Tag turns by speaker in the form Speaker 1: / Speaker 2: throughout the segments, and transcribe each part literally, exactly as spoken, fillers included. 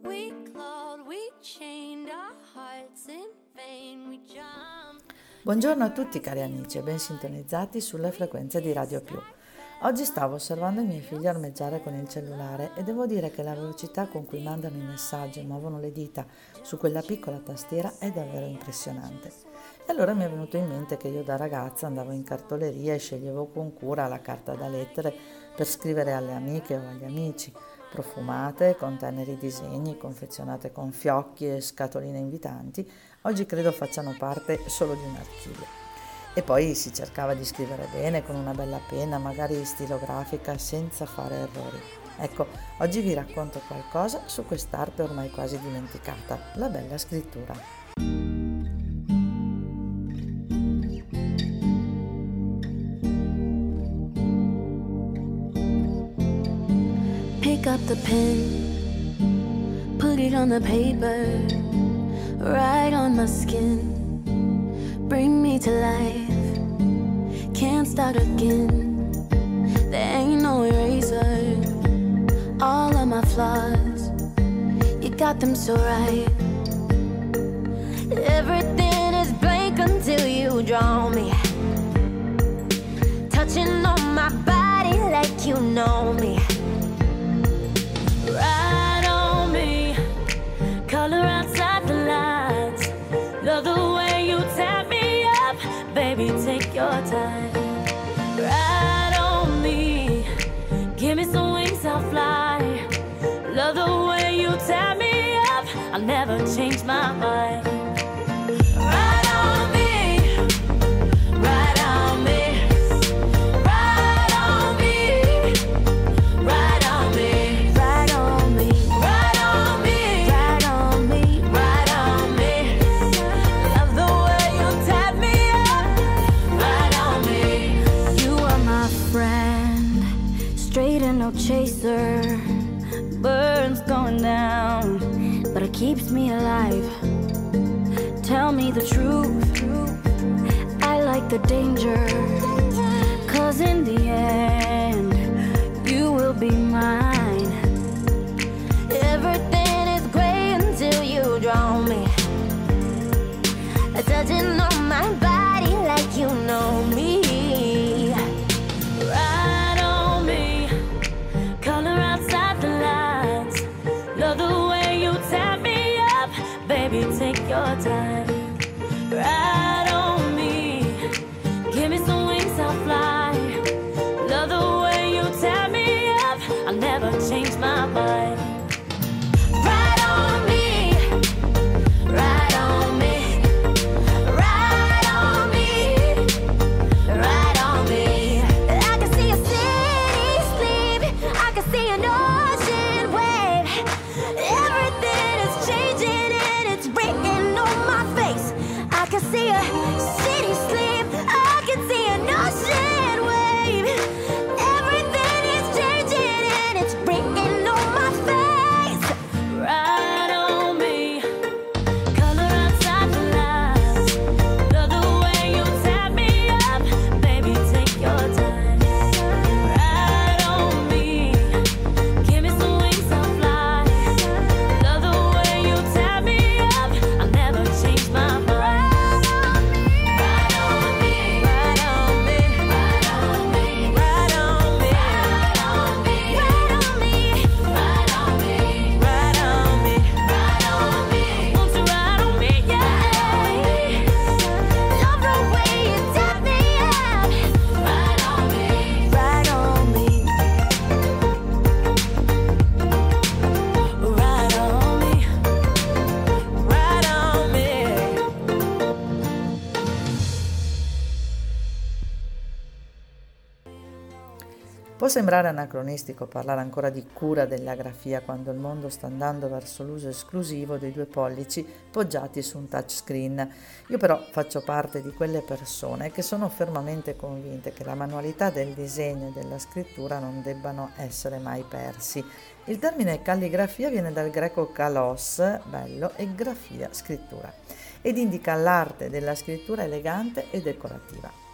Speaker 1: We clawed, we chained our hearts in vain, we jumped.
Speaker 2: Buongiorno a tutti cari amici e ben sintonizzati sulle frequenze di Radio Più. Oggi stavo osservando i miei figli armeggiare con il cellulare e devo dire che la velocità con cui mandano i messaggi e muovono le dita su quella piccola tastiera è davvero impressionante. E allora mi è venuto in mente che io da ragazza andavo in cartoleria e sceglievo con cura la carta da lettere per scrivere alle amiche o agli amici, profumate, con teneri disegni, confezionate con fiocchi e scatoline invitanti. Oggi credo facciano parte solo di un archivio. E poi si cercava di scrivere bene con una bella penna, magari stilografica, senza fare errori. Ecco, oggi vi racconto qualcosa su quest'arte ormai quasi dimenticata, la bella scrittura.
Speaker 1: Pick up the pen, put it on the paper, write on my skin. Bring me to life, can't start again. There ain't no eraser, all of my flaws, you got them so right. Everything is blank until you draw me, touching on my body like you know me. Ride on me, color outside the lines, love the way you tap me. Baby, take your time, ride on me, give me some wings, I'll fly. Love the way you tap me up, I'll never change my mind. Ride on me, ride on me, ride on me, ride on me, ride on me, ride on me, ride on me, ride on me. Love the way you tap me. Straight and no chaser, burns going down, but it keeps me alive. Tell me the truth, I like the danger, cause in the end, you will be mine. Everything is gray until you draw me, touching on my body like you know me. Baby, take your time, ride on me, give me some wings, I'll fly. Love the way you tap me up, I'll never change my mind. Ride on me, ride on me, ride on me, ride on me. I can see a city sleep, I can see an ocean wave. Everything is changing. Breaking on my face, I can see a city sleep, I can see an ocean wave. Everything is changing and it's breaking on my face. Ride on me, color outside the lines, love the way you tap me up. Baby, take your time, ride on me, give me some wings, I'll fly. Love the way you tap me. Change my mind. Ride on me, ride on me, ride on me, ride on me, ride on me, ride on me, ride on me, ride on me. Won't you ride on me, yeah? Love the way you tap me up. Ride on me, ride on me, ride on me, ride on me.
Speaker 2: Può sembrare anacronistico parlare ancora di cura della grafia quando il mondo sta andando verso l'uso esclusivo dei due pollici poggiati su un touchscreen. Io però faccio parte di quelle persone che sono fermamente convinte che la manualità del disegno e della scrittura non debbano essere mai persi. Il termine calligrafia viene dal greco kalos, bello, e grafia, scrittura, ed indica l'arte della scrittura elegante e decorativa.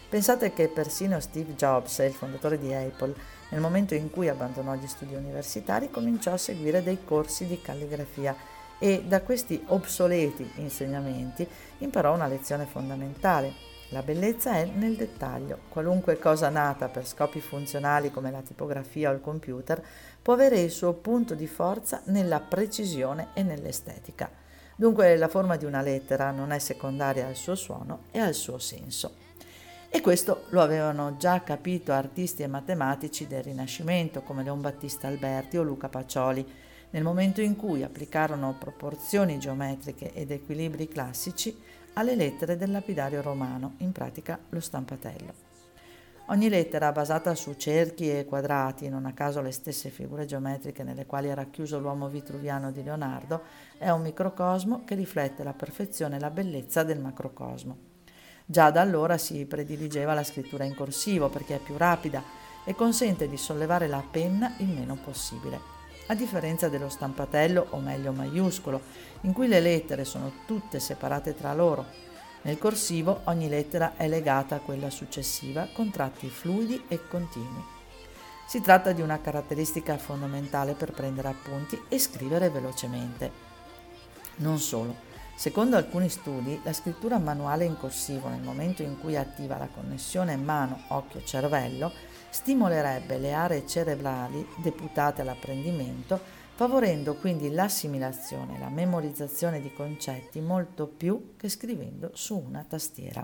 Speaker 2: Pensate che persino Steve Jobs, il fondatore di Apple, nel momento in cui abbandonò gli studi universitari, cominciò a seguire dei corsi di calligrafia e da questi obsoleti insegnamenti imparò una lezione fondamentale. La bellezza è nel dettaglio. Qualunque cosa nata per scopi funzionali come la tipografia o il computer può avere il suo punto di forza nella precisione e nell'estetica. Dunque la forma di una lettera non è secondaria al suo suono e al suo senso. E questo lo avevano già capito artisti e matematici del Rinascimento come Leon Battista Alberti o Luca Pacioli, nel momento in cui applicarono proporzioni geometriche ed equilibri classici alle lettere del lapidario romano, in pratica lo stampatello. Ogni lettera basata su cerchi e quadrati, non a caso le stesse figure geometriche nelle quali è racchiuso l'uomo vitruviano di Leonardo, è un microcosmo che riflette la perfezione e la bellezza del macrocosmo. Già da allora si prediligeva la scrittura in corsivo perché è più rapida e consente di sollevare la penna il meno possibile, a differenza dello stampatello, o meglio maiuscolo, in cui le lettere sono tutte separate tra loro. Nel corsivo ogni lettera è legata a quella successiva con tratti fluidi e continui. Si tratta di una caratteristica fondamentale per prendere appunti e scrivere velocemente. Non solo. Secondo alcuni studi, la scrittura manuale in corsivo nel momento in cui attiva la connessione mano-occhio-cervello stimolerebbe le aree cerebrali deputate all'apprendimento, favorendo quindi l'assimilazione e la memorizzazione di concetti molto più che scrivendo su una tastiera.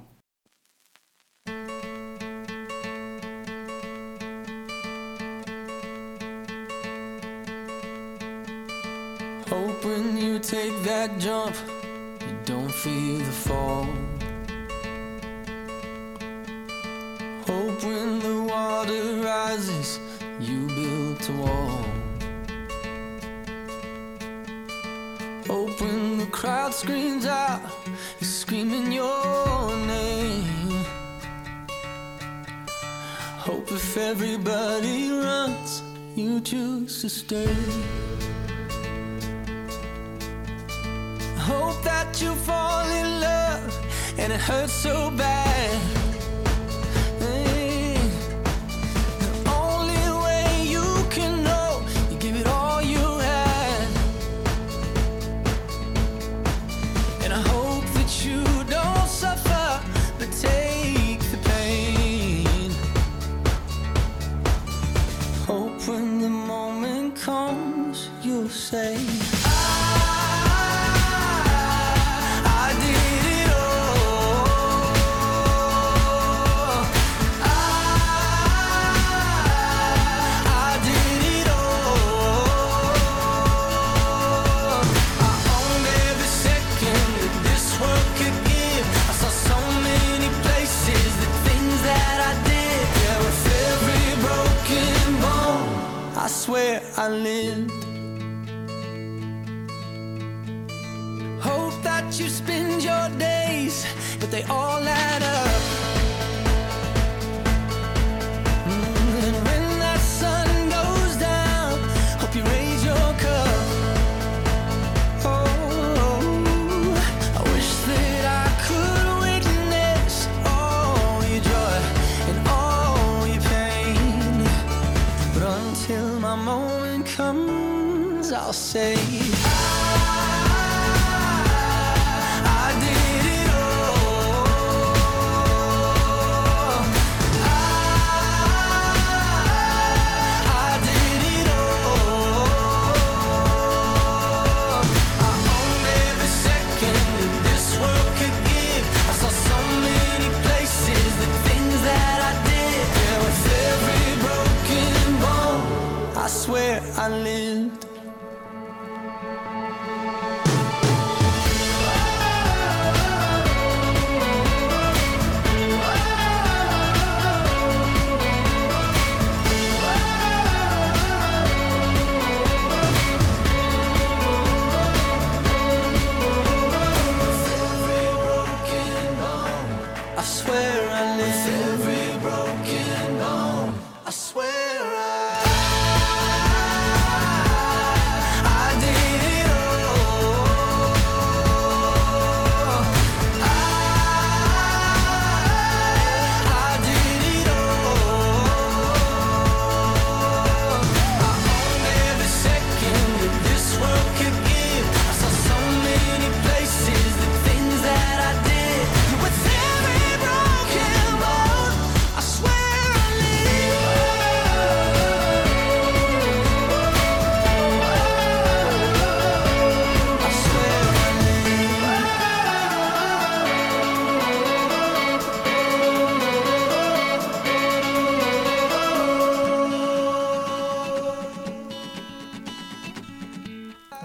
Speaker 1: Hope when you take that jump, you don't feel the fall. Hope when the water rises, you build a wall. Hope when the crowd screams out, you're screaming your name. Hope if everybody runs, you choose to stay. Hope that you fall in love and it hurts so bad. Hey, the only way you can know, you give it all you had. And I hope that you don't suffer, but take the pain. Hope when the moment comes, you'll say, I swear I lived. Hope that you spend your days, but they all add up. Mm, and when that sun goes down, hope you raise your cup. Oh, I wish that I could witness all your joy and all your pain, but until my moment comes, I'll say I swear I lived. I swear I lived. Every broken bone, I swear I I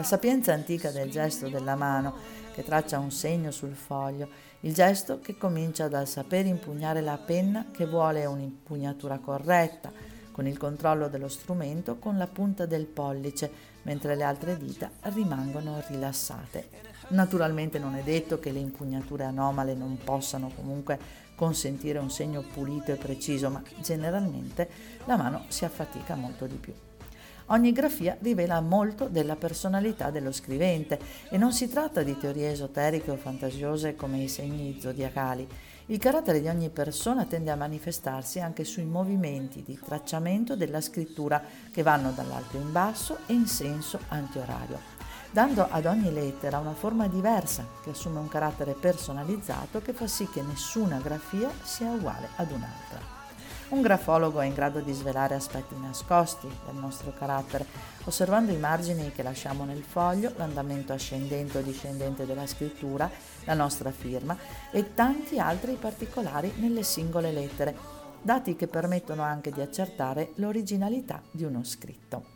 Speaker 2: sapienza antica del gesto della mano che traccia un segno sul foglio, il gesto che comincia dal saper impugnare la penna che vuole un'impugnatura corretta, con il controllo dello strumento con la punta del pollice, mentre le altre dita rimangono rilassate. Naturalmente non è detto che le impugnature anomale non possano comunque consentire un segno pulito e preciso, ma generalmente la mano si affatica molto di più. Ogni grafia rivela molto della personalità dello scrivente e non si tratta di teorie esoteriche o fantasiose come i segni zodiacali. Il carattere di ogni persona tende a manifestarsi anche sui movimenti di tracciamento della scrittura che vanno dall'alto in basso e in senso antiorario, dando ad ogni lettera una forma diversa che assume un carattere personalizzato che fa sì che nessuna grafia sia uguale ad un'altra. Un grafologo è in grado di svelare aspetti nascosti del nostro carattere, osservando i margini che lasciamo nel foglio, l'andamento ascendente o discendente della scrittura, la nostra firma e tanti altri particolari nelle singole lettere, dati che permettono anche di accertare l'originalità di uno scritto.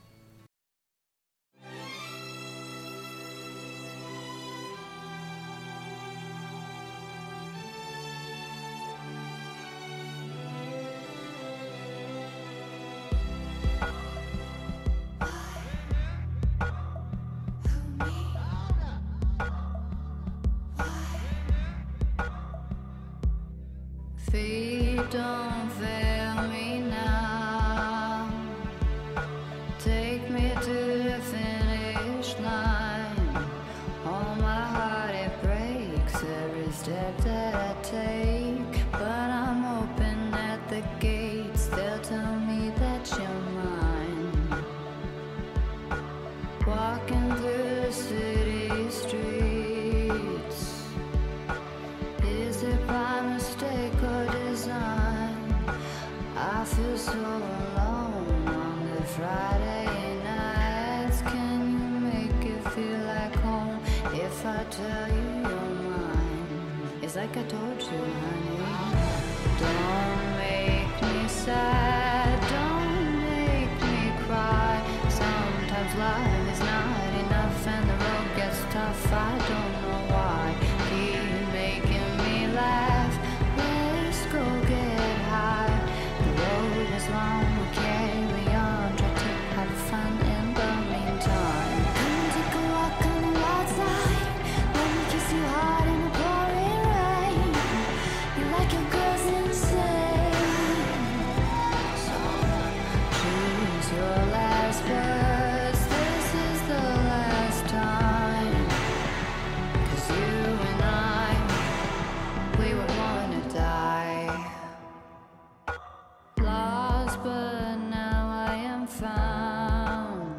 Speaker 1: Feet don't fail me now. Take me to the finish line. All my heart it breaks every step that I take, but I'm open at the gates. They'll tell me that you're mine. Walking through the city streets. Is it by mistake or design? I feel so alone on the Friday nights. Can you make it feel like home if I tell you you're mine? It's like I told you, honey. Don't make me sad, don't make me cry. Sometimes life is not enough and the road gets tough. I don't know why. Keep making me laugh. Let's go get high. The road is long, we'll carry on. Try to have fun in the meantime. Come take a walk on the wild side. Let me kiss you hard in the pouring rain. You like your girls insane. So choose your last words. This is the last time. 'Cause you and I, we were born to die. Lost, but now I am found.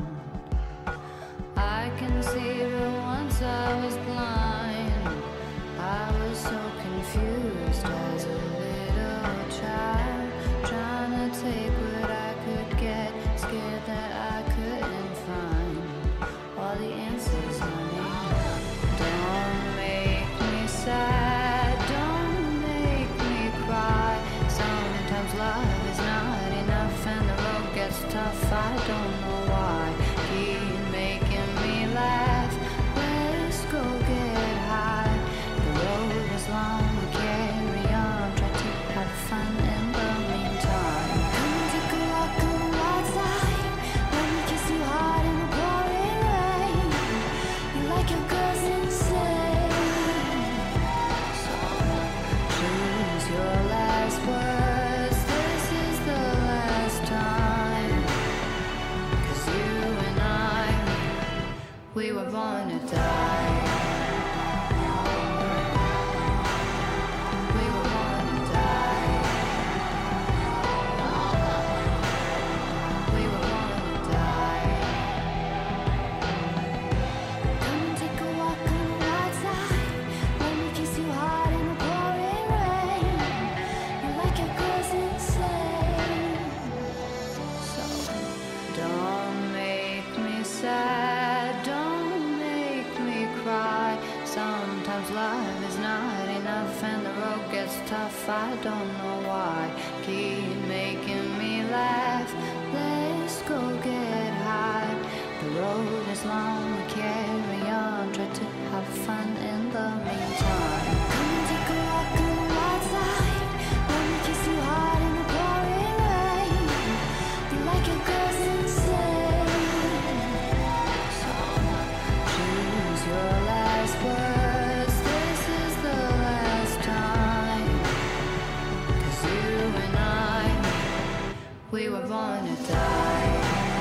Speaker 1: I can see, but once I was blind. I was so confused as a little child, trying to take what I could get, scared that I couldn't find all the answers, honey. Don't make me sad, don't make me cry. Sometimes love is not enough and the road gets tough. I don't know why. Keep making me laugh. Let's go get high. The road is long, we'll carry on. Try to have fun in the meantime. Come take a walk on the wild side. Let me kiss you hard in the pouring rain. You like your girls insane. So choose your last words. This is the last time. 'Cause you and I, we were born to die. We were born to die. We were born to die. Come and take a walk on the wild side. Let me kiss you hard in the pouring rain. You like your girls insane. So don't make me sad, don't make me cry. Sometimes life is not enough and the road gets tough. I don't know why. Keep making me laugh. Let's go get high. The road as long we carry on, try to have fun in the meantime. Come and take a walk on the wild side, let me kiss you hard in the pouring rain. You like your girls insane, so choose your last words. This is the last time, 'cause you and I, we were born to die.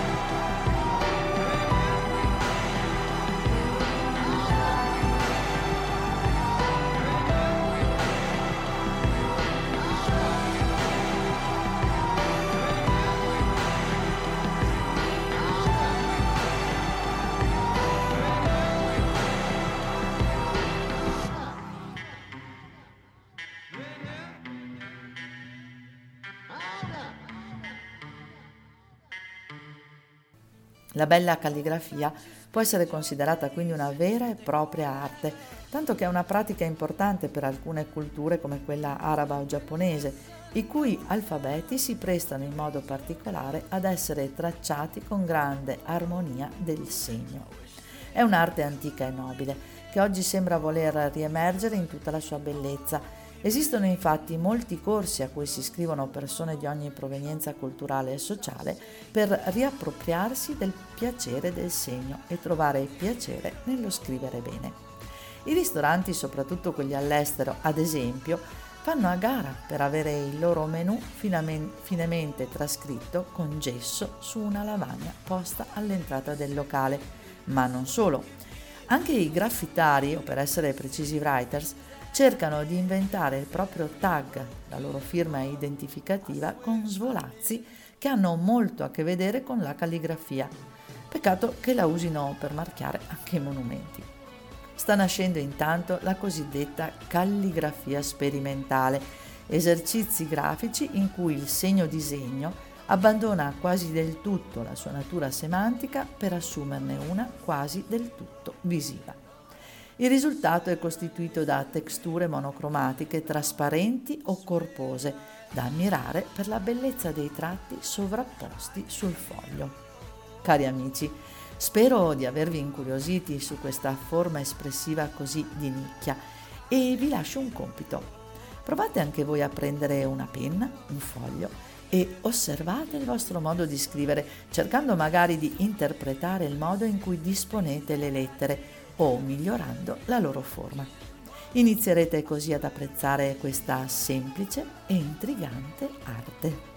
Speaker 2: La bella calligrafia può essere considerata quindi una vera e propria arte, tanto che è una pratica importante per alcune culture come quella araba o giapponese, i cui alfabeti si prestano in modo particolare ad essere tracciati con grande armonia del segno. È un'arte antica e nobile, che oggi sembra voler riemergere in tutta la sua bellezza. Esistono infatti molti corsi a cui si iscrivono persone di ogni provenienza culturale e sociale per riappropriarsi del piacere del segno e trovare piacere nello scrivere bene. I ristoranti, soprattutto quelli all'estero, ad esempio, fanno a gara per avere il loro menù finemente trascritto con gesso su una lavagna posta all'entrata del locale. Ma non solo. Anche i graffitari, o per essere precisi writers, cercano di inventare il proprio tag, la loro firma identificativa, con svolazzi che hanno molto a che vedere con la calligrafia. Peccato che la usino per marchiare anche i monumenti. Sta nascendo intanto la cosiddetta calligrafia sperimentale, esercizi grafici in cui il segno disegno abbandona quasi del tutto la sua natura semantica per assumerne una quasi del tutto visiva. Il risultato è costituito da texture monocromatiche trasparenti o corpose, da ammirare per la bellezza dei tratti sovrapposti sul foglio. Cari amici, spero di avervi incuriositi su questa forma espressiva così di nicchia e vi lascio un compito. Provate anche voi a prendere una penna, un foglio e osservate il vostro modo di scrivere, cercando magari di interpretare il modo in cui disponete le lettere o migliorando la loro forma. Inizierete così ad apprezzare questa semplice e intrigante arte.